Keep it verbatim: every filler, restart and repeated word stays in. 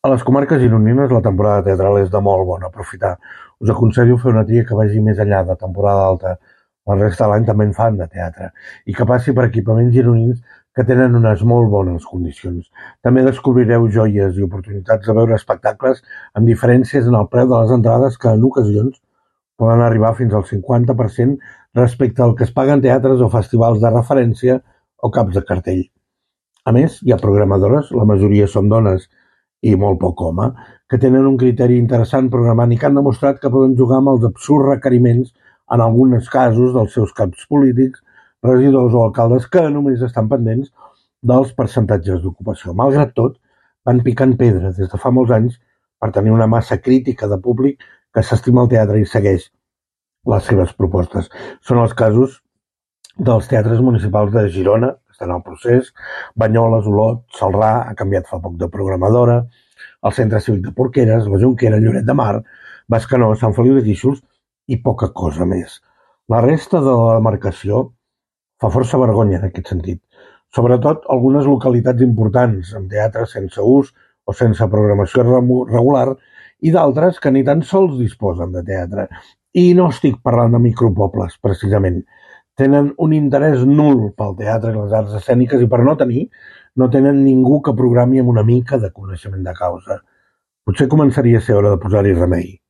A les comarques gironines la temporada teatral és de molt bona aprofitar. Us aconsello fer una tria que vagi més enllà de temporada alta. La resta de l'any també en fan de teatre. I que passi per equipaments gironins que tenen unes molt bones condicions. També descobrireu joies i oportunitats de veure espectacles amb diferències en el preu de les entrades que en ocasions poden arribar fins al cinquanta per cent respecte al que es paga en teatres o festivals de referència o caps de cartell. A més, hi ha programadores, la majoria són dones i molt poc home, que tenen un criteri interessant programant i que han demostrat que poden jugar amb els absurds requeriments, en alguns casos, dels seus caps polítics, regidors o alcaldes que només estan pendents dels percentatges d'ocupació. Malgrat tot, van picant pedra des de fa molts anys per tenir una massa crítica de públic que s'estima el teatre i segueix les seves propostes. Són els casos dels teatres municipals de Girona, que estan al procés, Banyoles, Olot, Celrà, ha canviat fa poc de programadora, el Centre Cívic de Porqueres, la Jonquera, Lloret de Mar, Bescanó, Sant Feliu de Guíxols i poca cosa més. La resta de la demarcació fa força vergonya en aquest sentit. Sobretot algunes localitats importants, amb teatres sense ús o sense programació regular, i d'altres que ni tan sols disposen de teatre. I no estic parlant de micropobles, precisament. Tenen un interès nul pel teatre i les arts escèniques i per no tenir, no tenen ningú que programi amb una mica de coneixement de causa. Potser començaria a ser hora de posar-hi remei.